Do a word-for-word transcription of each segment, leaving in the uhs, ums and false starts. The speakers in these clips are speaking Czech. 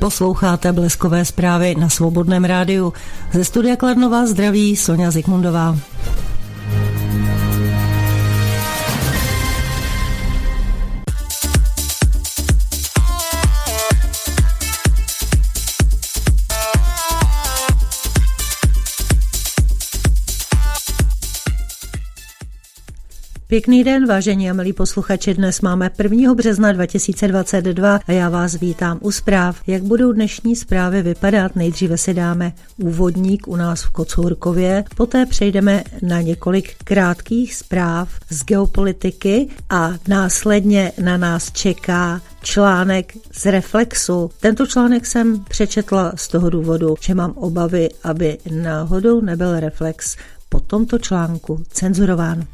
Posloucháte Bleskové zprávy na Svobodném rádiu. Ze studia Kladno vás zdraví Soňa Zikmundová. Pěkný den, vážení a milí posluchači, dnes máme prvního března dva tisíce dvacet dva a já vás vítám u zpráv. Jak budou dnešní zprávy vypadat? Nejdříve si dáme úvodník u nás v Kocourkově, poté přejdeme na několik krátkých zpráv z geopolitiky a následně na nás čeká článek z Reflexu. Tento článek jsem přečetla z toho důvodu, že mám obavy, aby náhodou nebyl Reflex po tomto článku cenzurován.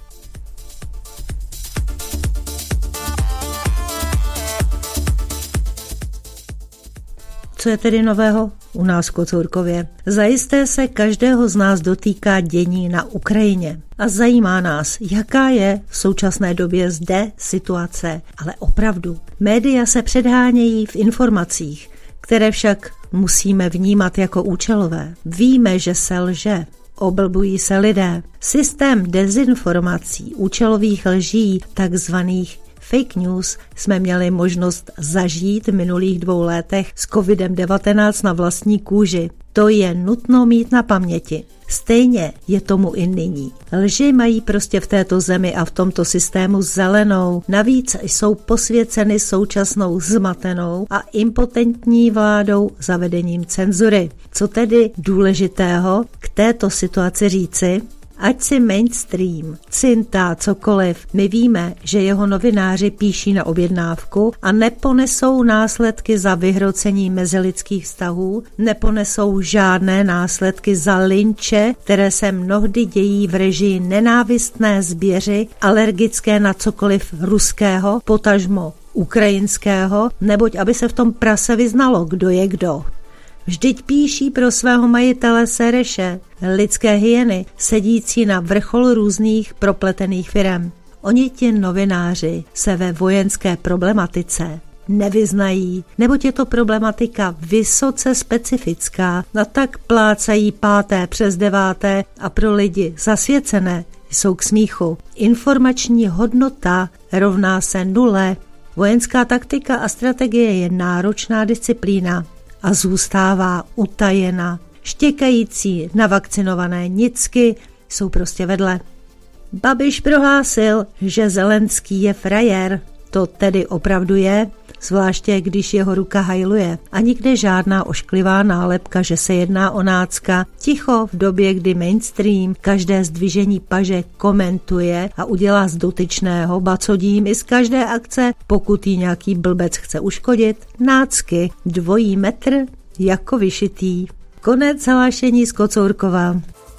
Co je tedy nového u nás v Kocourkově? Zajisté se každého z nás dotýká dění na Ukrajině. A zajímá nás, jaká je v současné době zde situace. Ale opravdu, média se předhánějí v informacích, které však musíme vnímat jako účelové. Víme, že se lže. Oblbují se lidé. Systém dezinformací, účelových lží, takzvaných fake news jsme měli možnost zažít v minulých dvou letech s kovidem devatenáct na vlastní kůži. To je nutno mít na paměti. Stejně je tomu i nyní. Lži mají prostě v této zemi a v tomto systému zelenou. Navíc jsou posvěceny současnou zmatenou a impotentní vládou zavedením cenzury. Co tedy důležitého k této situaci říci? Ať si mainstream cintá cokoliv, my víme, že jeho novináři píší na objednávku a neponesou následky za vyhrocení mezilidských vztahů, neponesou žádné následky za lynče, které se mnohdy dějí v režii nenávistné zběři, alergické na cokoliv ruského, potažmo ukrajinského, neboť aby se v tom prase vyznalo, kdo je kdo. Vždyť píší pro svého majitele Sereše, lidské hyeny, sedící na vrcholu různých propletených firem. Oni ti novináři se ve vojenské problematice nevyznají, neboť je to problematika vysoce specifická, a tak plácají páté přes deváté a pro lidi zasvěcené jsou k smíchu. Informační hodnota rovná se nule. Vojenská taktika a strategie je náročná disciplína a zůstává utajena. Štěkající navakcinované nicky jsou prostě vedle. Babiš prohlásil, že Zelenský je frajer. To tedy opravdu je, zvláště když jeho ruka hajluje. A nikde žádná ošklivá nálepka, že se jedná o nácka. Ticho v době, kdy mainstream každé zdvižení paže komentuje a udělá z dotyčného bacodím i z každé akce, pokud jí nějaký blbec chce uškodit. Nácky, dvojí metr, jako vyšitý. Konec hlášení z Kocourkova.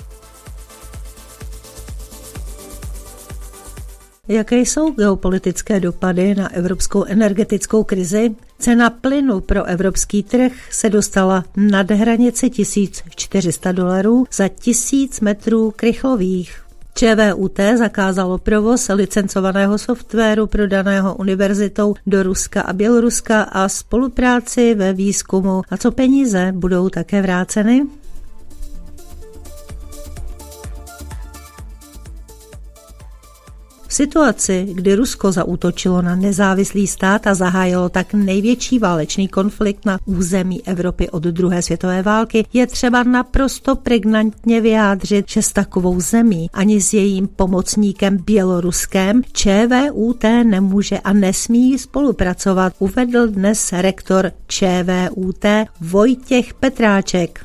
Jaké jsou geopolitické dopady na evropskou energetickou krizi? Cena plynu pro evropský trh se dostala nad hranici tisíc čtyři sta dolarů za tisíc metrů krychlových. ČVUT zakázalo provoz licencovaného softwaru prodaného univerzitou do Ruska a Běloruska a spolupráci ve výzkumu. A co peníze budou také vráceny? V situaci, kdy Rusko zaútočilo na nezávislý stát a zahájilo tak největší válečný konflikt na území Evropy od druhé světové války, je třeba naprosto pregnantně vyjádřit, že s takovou zemí ani s jejím pomocníkem Běloruskem ČVUT nemůže a nesmí spolupracovat, uvedl dnes rektor ČVUT Vojtěch Petráček.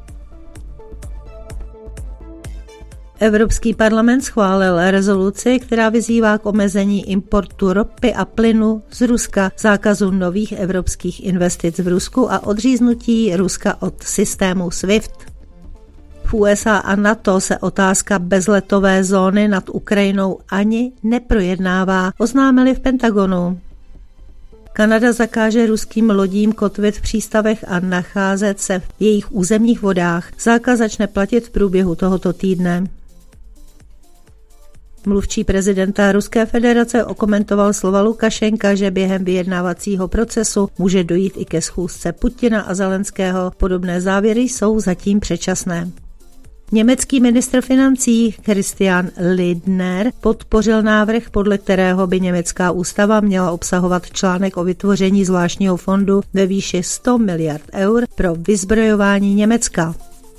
Evropský parlament schválil rezoluci, která vyzývá k omezení importu ropy a plynu z Ruska, zákazu nových evropských investic v Rusku a odříznutí Ruska od systému SWIFT. V U S A a NATO se otázka bezletové zóny nad Ukrajinou ani neprojednává, oznámili v Pentagonu. Kanada zakáže ruským lodím kotvit v přístavech a nacházet se v jejich územních vodách. Zákaz začne platit v průběhu tohoto týdne. Mluvčí prezidenta Ruské federace okomentoval slova Lukašenka, že během vyjednávacího procesu může dojít i ke schůzce Putina a Zelenského. Podobné závěry jsou zatím předčasné. Německý ministr financí Christian Lindner podpořil návrh, podle kterého by německá ústava měla obsahovat článek o vytvoření zvláštního fondu ve výši sto miliard eur pro vyzbrojování Německa.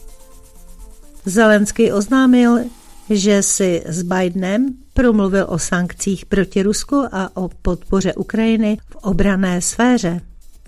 Zelenský oznámil, že si s Bidenem promluvil o sankcích proti Rusku a o podpoře Ukrajiny v obranné sféře.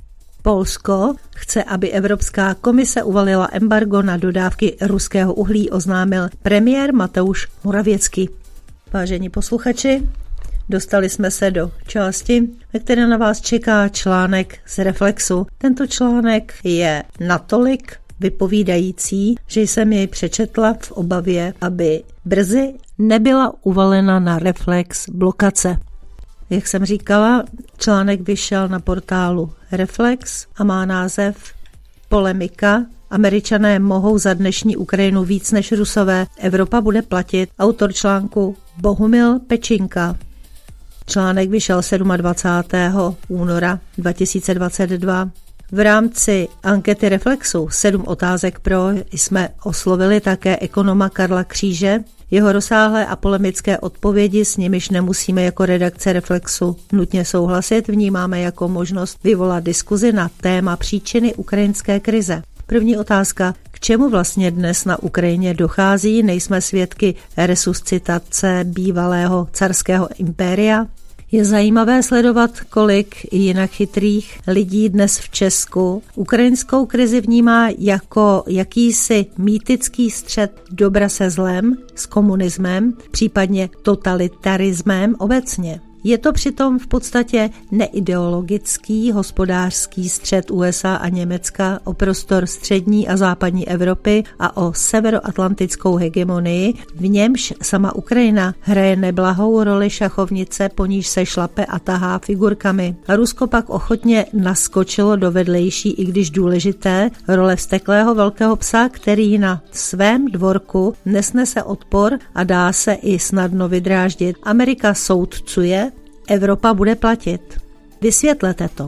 Polsko chce, aby Evropská komise uvalila embargo na dodávky ruského uhlí, oznámil premiér Mateusz Morawiecki. Vážení posluchači, dostali jsme se do části, ve které na vás čeká článek z Reflexu. Tento článek je natolik vypovídající, že jsem jej přečetla v obavě, aby brzy nebyla uvalena na Reflex blokace. Jak jsem říkala, článek vyšel na portálu Reflex a má název Polemika. Američané mohou za dnešní Ukrajinu víc než Rusové. Evropa bude platit. Autor článku Bohumil Pečinka. Článek vyšel dvacátého sedmého února dva tisíce dvacet dva. V rámci ankety Reflexu sedm otázek pro jsme oslovili také ekonoma Karla Kříže. Jeho rozsáhlé a polemické odpovědi, s nimiž nemusíme jako redakce Reflexu nutně souhlasit, vnímáme jako možnost vyvolat diskuzi na téma příčiny ukrajinské krize. První otázka. K čemu vlastně dnes na Ukrajině dochází? Nejsme svědky resuscitace bývalého carského impéria? Je zajímavé sledovat, kolik jinak chytrých lidí dnes v Česku ukrajinskou krizi vnímá jako jakýsi mýtický střet dobra se zlem, s komunismem, případně totalitarismem obecně. Je to přitom v podstatě neideologický hospodářský střet U S A a Německa o prostor střední a západní Evropy a o severoatlantickou hegemonii, v němž sama Ukrajina hraje neblahou roli šachovnice, po níž se šlape a tahá figurkami. A Rusko pak ochotně naskočilo do vedlejší, i když důležité, role vzteklého velkého psa, který na svém dvorku nesnese odpor a dá se i snadno vydráždit. Amerika soudcuje, Evropa bude platit. Vysvětlete to.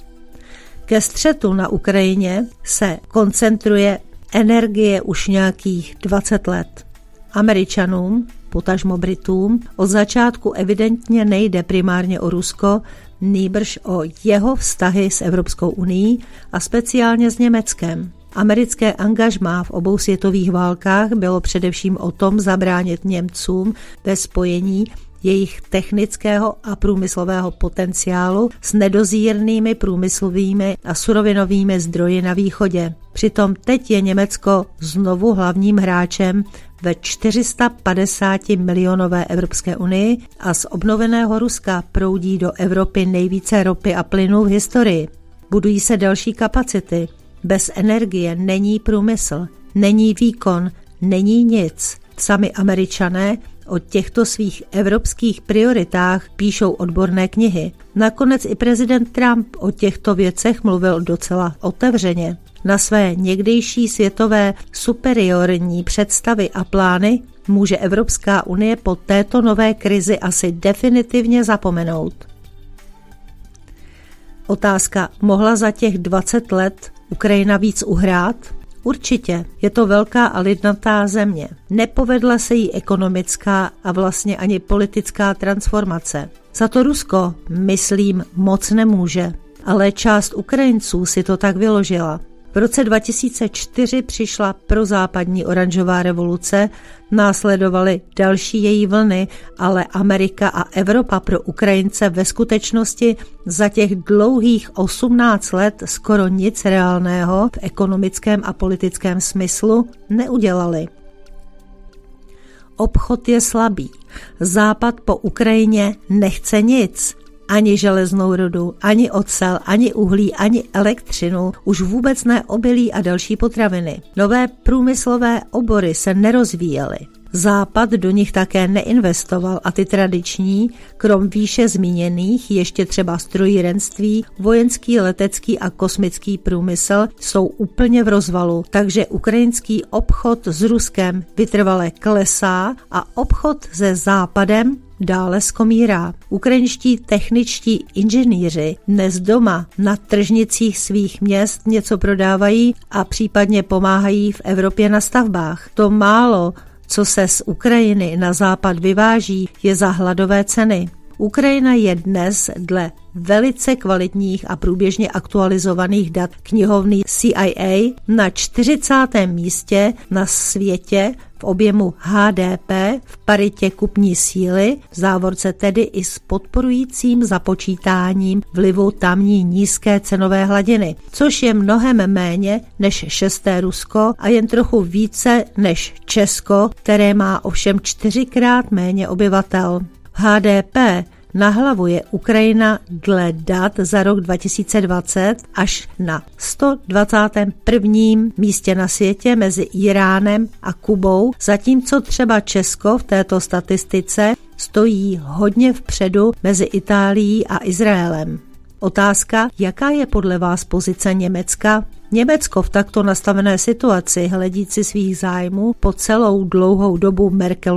Ke střetu na Ukrajině se koncentruje energie už nějakých dvacet let. Američanům, potažmo Britům, od začátku evidentně nejde primárně o Rusko, nýbrž o jeho vztahy s Evropskou unií a speciálně s Německem. Americké angažmá v obou světových válkách bylo především o tom zabránit Němcům ve spojení jejich technického a průmyslového potenciálu s nedozírnými průmyslovými a surovinovými zdroji na východě. Přitom teď je Německo znovu hlavním hráčem ve čtyři sta padesát milionové Evropské unii a z obnoveného Ruska proudí do Evropy nejvíce ropy a plynu v historii. Budují se další kapacity. Bez energie není průmysl, není výkon, není nic. Sami Američané o těchto svých evropských prioritách píšou odborné knihy. Nakonec i prezident Trump o těchto věcech mluvil docela otevřeně. Na své někdejší světové superiorní představy a plány může Evropská unie po této nové krizi asi definitivně zapomenout. Otázka, mohla za těch dvacet let Ukrajina víc uhrát? Určitě, je to velká a lidnatá země. Nepovedla se jí ekonomická a vlastně ani politická transformace. Za to Rusko, myslím, moc nemůže, ale část Ukrajinců si to tak vyložila. V roce dva tisíce čtyři přišla prozápadní oranžová revoluce, následovaly další její vlny, ale Amerika a Evropa pro Ukrajince ve skutečnosti za těch dlouhých osmnáct let skoro nic reálného v ekonomickém a politickém smyslu neudělali. Obchod je slabý. Západ po Ukrajině nechce nic. Ani železnou rudu, ani ocel, ani uhlí, ani elektřinu, už vůbec ne obilí a další potraviny. Nové průmyslové obory se nerozvíjely. Západ do nich také neinvestoval a ty tradiční, krom výše zmíněných, ještě třeba strojírenství, vojenský, letecký a kosmický průmysl jsou úplně v rozvalu, takže ukrajinský obchod s Ruskem vytrvale klesá a obchod se Západem dále skomírá. Ukrajinští techničtí inženýři dnes doma na tržnicích svých měst něco prodávají a případně pomáhají v Evropě na stavbách. To málo, co se z Ukrajiny na západ vyváží, je za hladové ceny. Ukrajina je dnes dle velice kvalitních a průběžně aktualizovaných dat knihovny C I A na čtyřicátém místě na světě v objemu H D P v paritě kupní síly, v závorce tedy i s podporujícím započítáním vlivu tamní nízké cenové hladiny, což je mnohem méně než šesté Rusko a jen trochu více než Česko, které má ovšem čtyřikrát méně obyvatel. H D P na hlavu je Ukrajina dle dat za rok dva tisíce dvacet až na sto dvacátém prvním místě na světě mezi Iránem a Kubou, zatímco třeba Česko v této statistice stojí hodně vpředu mezi Itálií a Izraelem. Otázka, jaká je podle vás pozice Německa? Německo v takto nastavené situaci, hledící svých zájmů po celou dlouhou dobu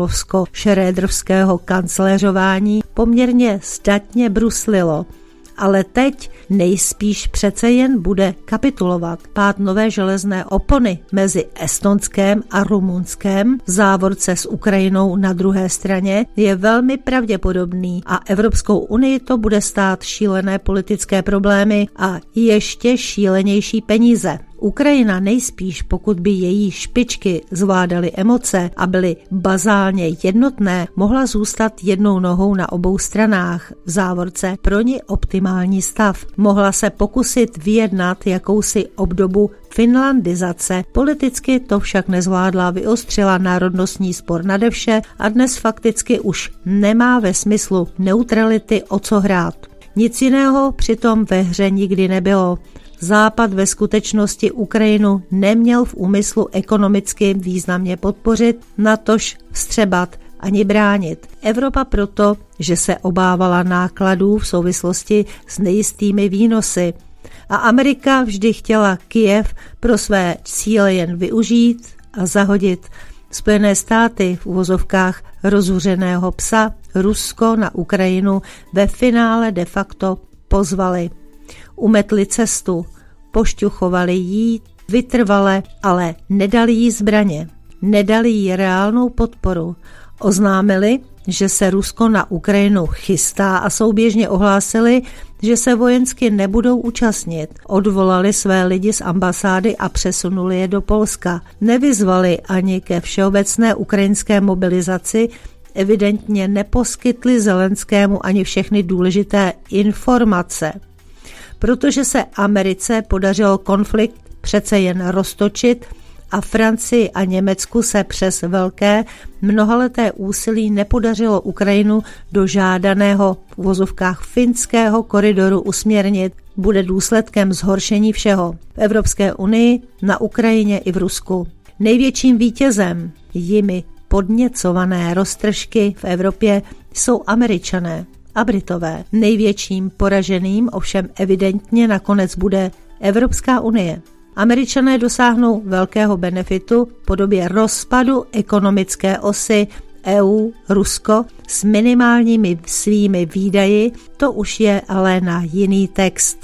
merkelovsko-šrédrovského kancléřování, poměrně zdatně bruslilo. Ale teď nejspíš přece jen bude kapitulovat. Pád nové železné opony mezi Estonskem a Rumunskem, v závorce s Ukrajinou na druhé straně, je velmi pravděpodobný a Evropskou unii to bude stát šílené politické problémy a ještě šílenější peníze. Ukrajina nejspíš, pokud by její špičky zvládaly emoce a byly bazálně jednotné, mohla zůstat jednou nohou na obou stranách, v závorce pro ní optimální stav. Mohla se pokusit vyjednat jakousi obdobu finlandizace, politicky to však nezvládla, vyostřila národnostní spor nade vše a dnes fakticky už nemá ve smyslu neutrality o co hrát. Nic jiného přitom ve hře nikdy nebylo. Západ ve skutečnosti Ukrajinu neměl v úmyslu ekonomicky významně podpořit, natož vstřebat ani bránit. Evropa proto, že se obávala nákladů v souvislosti s nejistými výnosy. A Amerika vždy chtěla Kyjev pro své cíle jen využít a zahodit. Spojené státy v uvozovkách rozzuřeného psa Rusko na Ukrajinu ve finále de facto pozvali. Umetli cestu, pošťuchovali jí vytrvale, ale nedali jí zbraně, nedali jí reálnou podporu. Oznámili, že se Rusko na Ukrajinu chystá a souběžně ohlásili, že se vojensky nebudou účastnit. Odvolali své lidi z ambasády a přesunuli je do Polska. Nevyzvali ani ke všeobecné ukrajinské mobilizaci, evidentně neposkytli Zelenskému ani všechny důležité informace. Protože se Americe podařilo konflikt přece jen roztočit a Francii a Německu se přes velké mnohaleté úsilí nepodařilo Ukrajinu do žádaného v uvozovkách finského koridoru usměrnit, bude důsledkem zhoršení všeho v Evropské unii, na Ukrajině i v Rusku. Největším vítězem jimi podněcované roztržky v Evropě jsou Američané a Britové. Největším poraženým ovšem evidentně nakonec bude Evropská unie. Američané dosáhnou velkého benefitu v podobě rozpadu ekonomické osy E U-Rusko s minimálními svými výdaji, to už je ale na jiný text.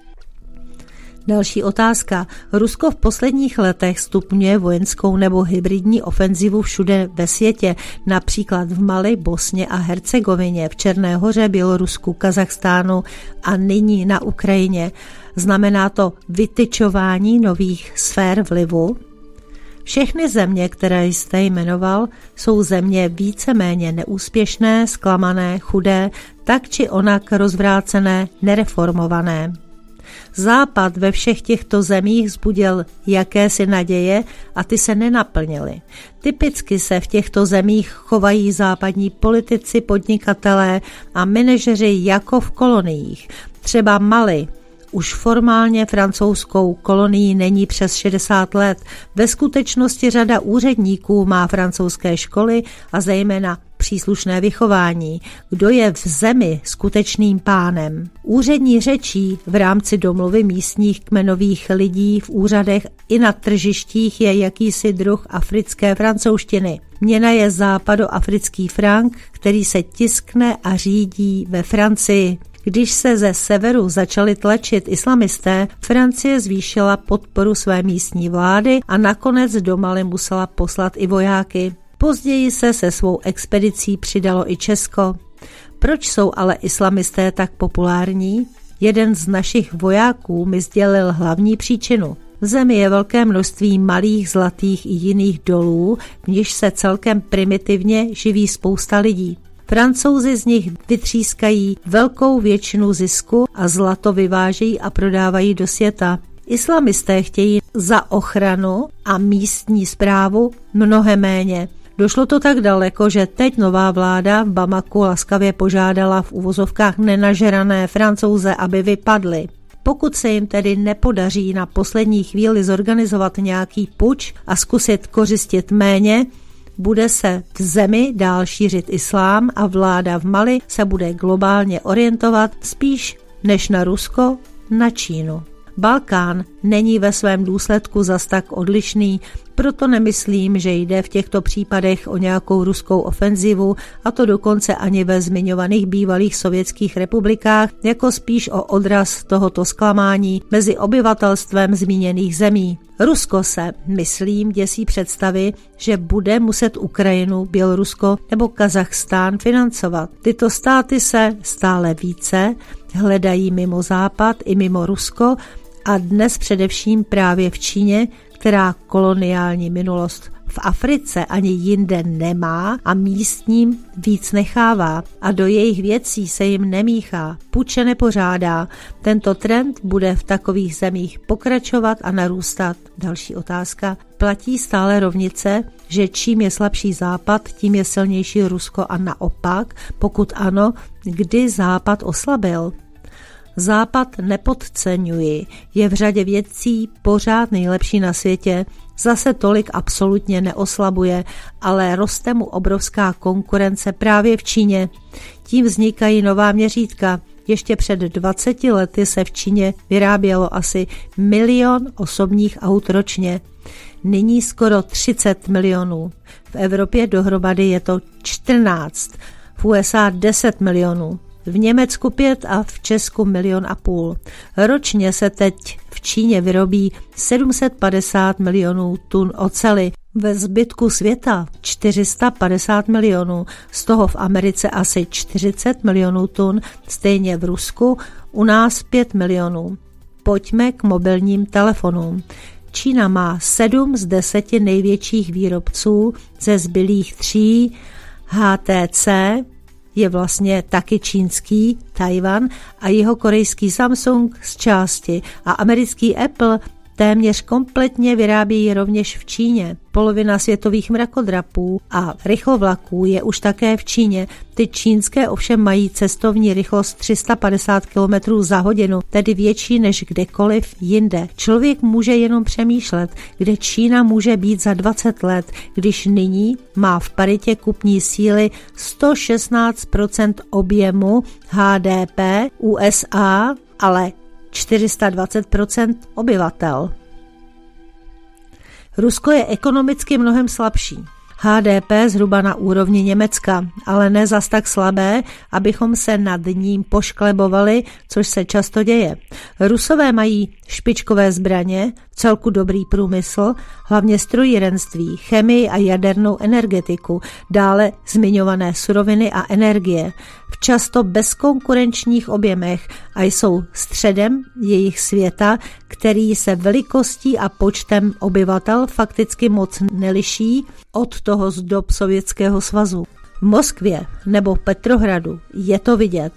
Další otázka. Rusko v posledních letech stupňuje vojenskou nebo hybridní ofenzivu všude ve světě, například v Mali, Bosně a Hercegovině, v Černé Hoře, Bělorusku, Kazachstánu a nyní na Ukrajině. Znamená to vytyčování nových sfér vlivu? Všechny země, které jste jmenoval, jsou země víceméně neúspěšné, zklamané, chudé, tak či onak rozvrácené, nereformované. Západ ve všech těchto zemích vzbudil jakési naděje a ty se nenaplnily. Typicky se v těchto zemích chovají západní politici, podnikatelé a manažeři jako v koloniích. Třeba Mali. už formálně francouzskou kolonií není přes šedesát let. Ve skutečnosti řada úředníků má francouzské školy a zejména příslušné vychování. Kdo je v zemi skutečným pánem? Úřední řečí v rámci domluvy místních kmenových lidí v úřadech i na tržištích je jakýsi druh africké francouzštiny. Měna je západoafrický frank, který se tiskne a řídí ve Francii. Když se ze severu začali tlačit islamisté, Francie zvýšila podporu své místní vlády a nakonec do Mali musela poslat i vojáky. Později se se svou expedicí přidalo i Česko. Proč jsou ale islamisté tak populární? Jeden z našich vojáků mi sdělil hlavní příčinu. V zemi je velké množství malých, zlatých i jiných dolů, v nichž se celkem primitivně živí spousta lidí. Francouzi z nich vytřískají velkou většinu zisku a zlato vyvážejí a prodávají do světa. Islamisté chtějí za ochranu a místní správu mnohem méně. Došlo to tak daleko, že teď nová vláda v Bamaku laskavě požádala v uvozovkách nenažrané Francouze, aby vypadli. Pokud se jim tedy nepodaří na poslední chvíli zorganizovat nějaký puč a zkusit kořistit méně, bude se v zemi dál šířit islám a vláda v Mali se bude globálně orientovat spíš než na Rusko, na Čínu. Balkán není ve svém důsledku zas tak odlišný, proto nemyslím, že jde v těchto případech o nějakou ruskou ofenzivu, a to dokonce ani ve zmiňovaných bývalých sovětských republikách, jako spíš o odraz tohoto zklamání mezi obyvatelstvem zmíněných zemí. Rusko se, myslím, děsí představy, že bude muset Ukrajinu, Bělorusko nebo Kazachstán financovat. Tyto státy se stále více hledají mimo Západ i mimo Rusko a dnes především právě v Číně, která koloniální minulost v Africe ani jinde nemá a místním víc nechává a do jejich věcí se jim nemíchá, puče nepořádá. Tento trend bude v takových zemích pokračovat a narůstat. Další otázka. Platí stále rovnice, že čím je slabší Západ, tím je silnější Rusko a naopak? Pokud ano, kdy Západ oslabil? Západ nepodceňuji, je v řadě věcí pořád nejlepší na světě, zase tolik absolutně neoslabuje, ale roste mu obrovská konkurence právě v Číně. Tím vznikají nová měřítka. Ještě před dvaceti lety se v Číně vyrábělo asi milion osobních aut ročně. Nyní skoro třicet milionů. V Evropě dohromady je to čtrnáct, v U S A deset milionů. V Německu pět a v Česku milion a půl. Ročně se teď v Číně vyrobí sedm set padesát milionů tun oceli, ve zbytku světa čtyři sta padesát milionů, z toho v Americe asi čtyřicet milionů tun, stejně v Rusku, u nás pět milionů. Pojďme k mobilním telefonům. Čína má sedm z deseti největších výrobců, ze zbylých tří H T C, je vlastně taky čínský Tajvan a jeho korejský Samsung z části a americký Apple téměř kompletně vyrábějí rovněž v Číně. Polovina světových mrakodrapů a rychlovlaků je už také v Číně. Ty čínské ovšem mají cestovní rychlost tři sta padesát kilometrů za hodinu, tedy větší než kdekoliv jinde. Člověk může jenom přemýšlet, kde Čína může být za dvacet let, když nyní má v paritě kupní síly sto šestnáct procent objemu H D P U S A, ale čtyři sta dvacet procent obyvatel. Rusko je ekonomicky mnohem slabší. H D P zhruba na úrovni Německa, ale ne zas tak slabé, abychom se nad ním pošklebovali, což se často děje. Rusové mají špičkové zbraně, vcelku dobrý průmysl, hlavně strojírenství, chemii a jadernou energetiku, dále zmiňované suroviny a energie, v často bezkonkurenčních objemech a jsou středem jejich světa, který se velikostí a počtem obyvatel fakticky moc neliší od toho z dob Sovětského svazu. V Moskvě nebo Petrohradu je to vidět.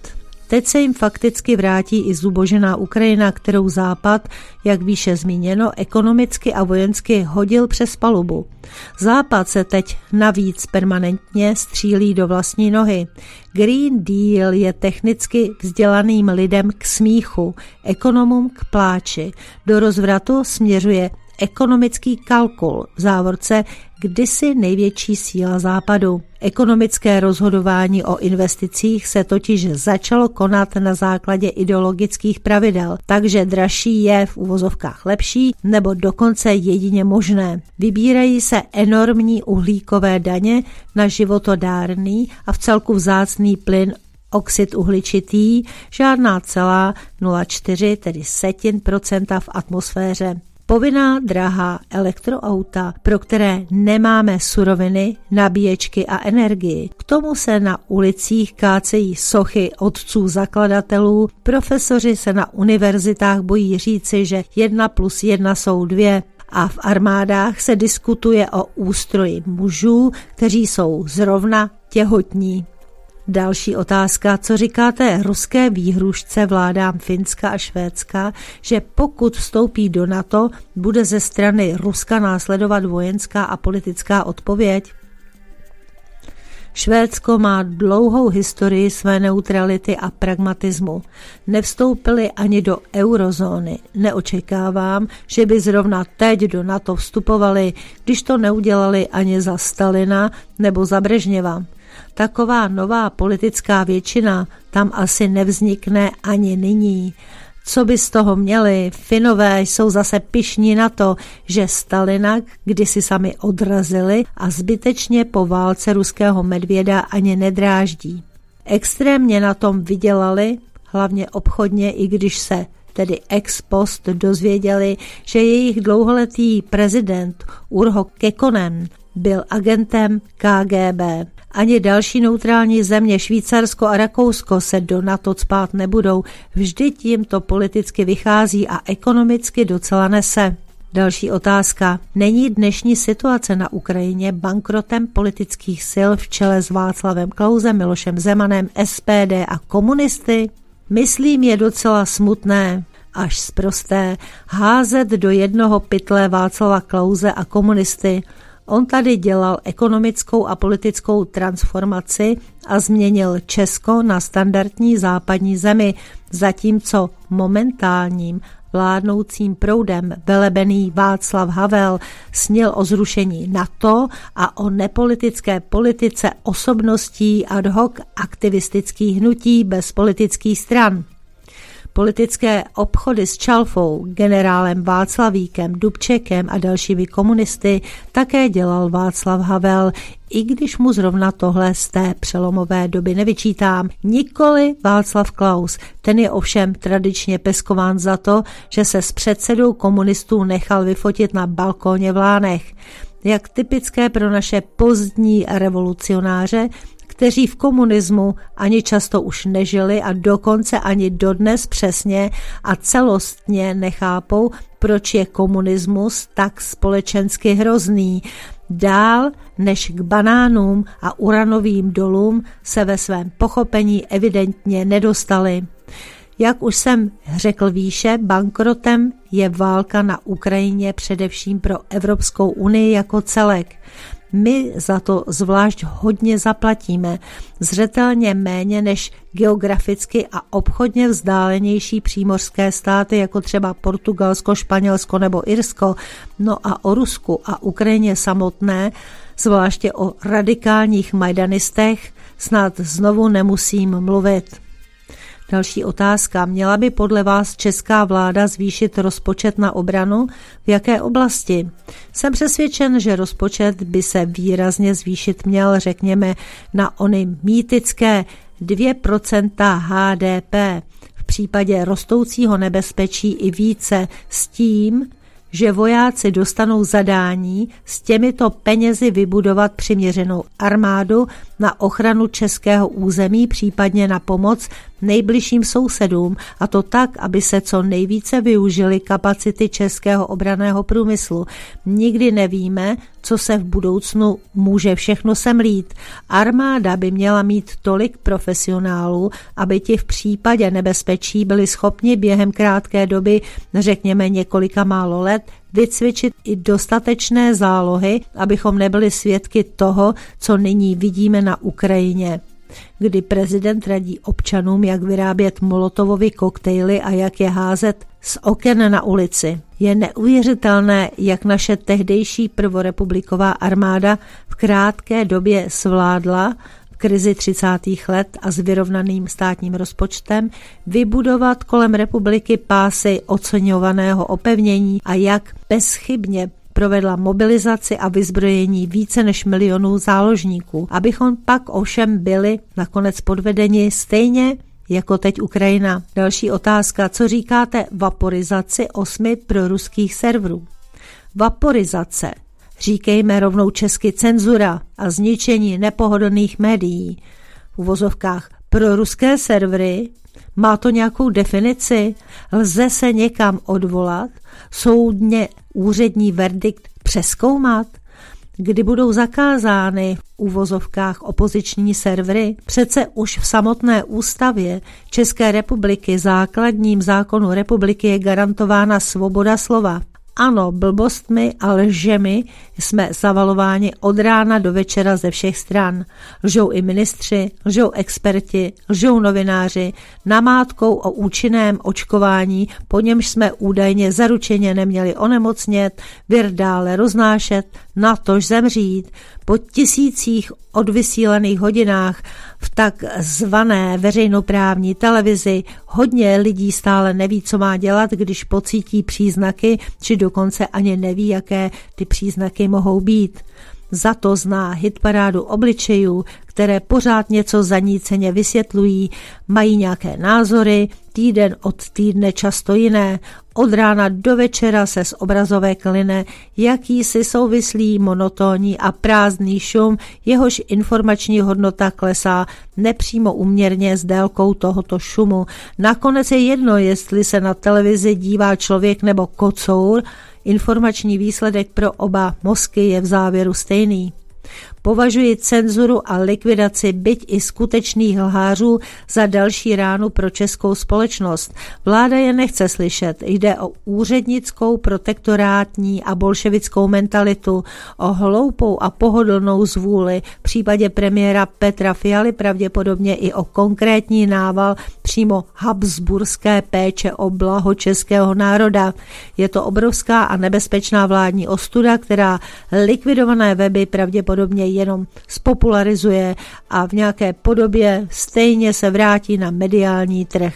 teď se jim fakticky vrátí i zubožená Ukrajina, kterou Západ, jak výše zmíněno, ekonomicky a vojensky hodil přes palubu. Západ se teď navíc permanentně střílí do vlastní nohy. Green Deal je technicky vzdělaným lidem k smíchu, ekonomům k pláči. Do rozvratu směřuje ekonomický kalkul, v závorce kdysi největší síla Západu. Ekonomické rozhodování o investicích se totiž začalo konat na základě ideologických pravidel, takže dražší je v uvozovkách lepší nebo dokonce jedině možné. Vybírají se enormní uhlíkové daně na životodárný a v celku vzácný plyn oxid uhličitý, žádná celá nula celá čtyři, tedy setin procenta v atmosféře. Povinná drahá elektroauta, pro které nemáme suroviny, nabíječky a energii. K tomu se na ulicích kácejí sochy otců zakladatelů, profesoři se na univerzitách bojí říci, že jedna plus jedna jsou dvě. A v armádách se diskutuje o ústroji mužů, kteří jsou zrovna těhotní. Další otázka, co říkáte ruské výhrušce vládám Finska a Švédska, že pokud vstoupí do NATO, bude ze strany Ruska následovat vojenská a politická odpověď? Švédsko má dlouhou historii své neutrality a pragmatismu. Nevstoupili ani do eurozóny. Neočekávám, že by zrovna teď do NATO vstupovali, když to neudělali ani za Stalina nebo za Brežněva. Taková nová politická většina tam asi nevznikne ani nyní. Co by z toho měli? Finové jsou zase pyšní na to, že Stalina kdysi sami odrazili a zbytečně po válce ruského medvěda ani nedráždí. Extrémně na tom vydělali, hlavně obchodně, i když se tedy ex post dozvěděli, že jejich dlouholetý prezident Urho Kekkonen byl agentem K G B. Ani další neutrální země, Švýcarsko a Rakousko, se do NATO cpát nebudou. Vždyť jim to politicky vychází a ekonomicky docela nese. Další otázka. Není dnešní situace na Ukrajině bankrotem politických sil v čele s Václavem Klausem, Milošem Zemanem, S P D a komunisty? Myslím, je docela smutné, až sprosté, házet do jednoho pytle Václava Klause a komunisty. On tady dělal ekonomickou a politickou transformaci a změnil Česko na standardní západní zemi, zatímco momentálním vládnoucím proudem velebený Václav Havel snil o zrušení NATO a o nepolitické politice osobností ad hoc aktivistických hnutí bez politických stran. Politické obchody s Čalfou, generálem Václavíkem, Dubčekem a dalšími komunisty také dělal Václav Havel, i když mu zrovna tohle z té přelomové doby nevyčítám. Nikoli Václav Klaus, ten je ovšem tradičně peskován za to, že se s předsedou komunistů nechal vyfotit na balkóně v Lánech. Jak typické pro naše pozdní revolucionáře, kteří v komunismu ani často už nežili a dokonce ani dodnes přesně a celostně nechápou, proč je komunismus tak společensky hrozný. Dál než k banánům a uranovým dolům se ve svém pochopení evidentně nedostali. Jak už jsem řekl výše, bankrotem je válka na Ukrajině především pro Evropskou unii jako celek. My za to zvlášť hodně zaplatíme, zřetelně méně než geograficky a obchodně vzdálenější přímořské státy, jako třeba Portugalsko, Španělsko nebo Irsko. No a o Rusku a Ukrajině samotné, zvláště o radikálních majdanistech, snad znovu nemusím mluvit. Další otázka. Měla by podle vás česká vláda zvýšit rozpočet na obranu? V jaké oblasti? Jsem přesvědčen, že rozpočet by se výrazně zvýšit měl, řekněme, na ony mýtické dvě procenta H D P. V případě rostoucího nebezpečí i více, s tím, že vojáci dostanou zadání s těmito penězi vybudovat přiměřenou armádu na ochranu českého území, případně na pomoc nejbližším sousedům, a to tak, aby se co nejvíce využily kapacity českého obranného průmyslu. Nikdy nevíme, co se v budoucnu může všechno semlít. Armáda by měla mít tolik profesionálů, aby ti v případě nebezpečí byli schopni během krátké doby, řekněme několika málo let, vycvičit i dostatečné zálohy, abychom nebyli svědky toho, co nyní vidíme na Ukrajině, kdy prezident radí občanům, jak vyrábět molotovovy koktejly a jak je házet z oken na ulici. Je neuvěřitelné, jak naše tehdejší prvorepubliková armáda v krátké době zvládla v krizi třicátých let a s vyrovnaným státním rozpočtem vybudovat kolem republiky pásy oceňovaného opevnění a jak bezchybně provedla mobilizaci a vyzbrojení více než milionů záložníků, abychom pak ovšem byli nakonec podvedeni stejně jako teď Ukrajina. Další otázka, co říkáte vaporizaci osmi proruských serverů? Vaporizace, říkejme rovnou česky cenzura a zničení nepohodlných médií. V uvozovkách proruské servery, má to nějakou definici? Lze se někam odvolat? Soudně úřední verdikt přezkoumat? Kdy budou zakázány v uvozovkách opoziční servery? Přece už v samotné ústavě České republiky, základním zákonu republiky, je garantována svoboda slova. Ano, blbostmi a lžemi jsme zavalováni od rána do večera ze všech stran. Lžou i ministři, lžou experti, lžou novináři, namátkou o účinném očkování, po němž jsme údajně zaručeně neměli onemocnět, vir dále roznášet, natož zemřít. Po tisících odvysílaných hodinách v tak zvané veřejnoprávní televizi hodně lidí stále neví, co má dělat, když pocítí příznaky, či dokonce ani neví, jaké ty příznaky mohou být. Za to zná hitparádu obličejů, které pořád něco zaníceně vysvětlují, mají nějaké názory, týden od týdne často jiné, od rána do večera se z obrazovek line jakýsi souvislý, monotónní a prázdný šum, jehož informační hodnota klesá nepřímo úměrně s délkou tohoto šumu. Nakonec je jedno, jestli se na televizi dívá člověk nebo kocour, informační výsledek pro oba mozky je v závěru stejný. Považuji cenzuru a likvidaci byť i skutečných lhářů za další ránu pro českou společnost. Vláda je nechce slyšet. Jde o úřednickou, protektorátní a bolševickou mentalitu, o hloupou a pohodlnou zvůli, v případě premiéra Petra Fialy pravděpodobně i o konkrétní nával přímo habsburské péče o blaho českého národa. Je to obrovská a nebezpečná vládní ostuda, která likvidované weby pravděpodobně jenom spopularizuje a v nějaké podobě stejně se vrátí na mediální trh.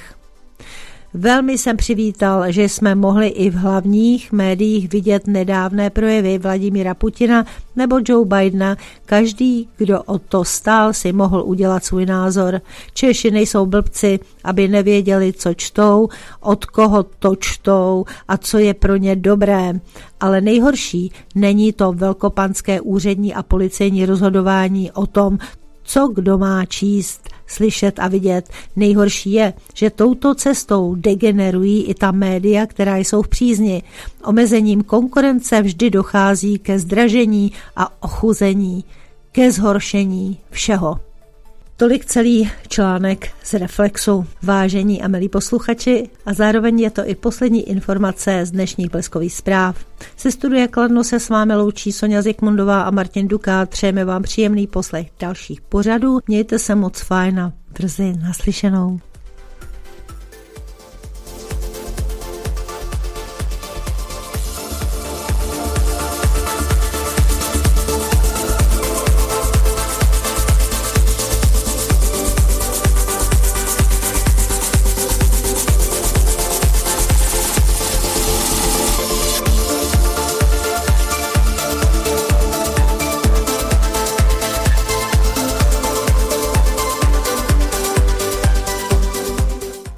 Velmi jsem přivítal, že jsme mohli i v hlavních médiích vidět nedávné projevy Vladimíra Putina nebo Joe Bidena. Každý, kdo o to stál, si mohl udělat svůj názor. Češi nejsou blbci, aby nevěděli, co čtou, od koho to čtou a co je pro ně dobré. Ale nejhorší není to velkopanské úřední a policejní rozhodování o tom, co kdo má číst, slyšet a vidět. Nejhorší je, že touto cestou degenerují i ta média, která jsou v přízni. Omezením konkurence vždy dochází ke zdražení a ochuzení, ke zhoršení všeho. Tolik celý článek z Reflexu. Vážení a milí posluchači, a zároveň je to i poslední informace z dnešních bleskových zpráv. Se studia Kladno se s vámi loučí Sonja Zikmundová a Martin Dukát. Přejeme vám příjemný poslech dalších pořadů. Mějte se moc fajn a brzy naslyšenou.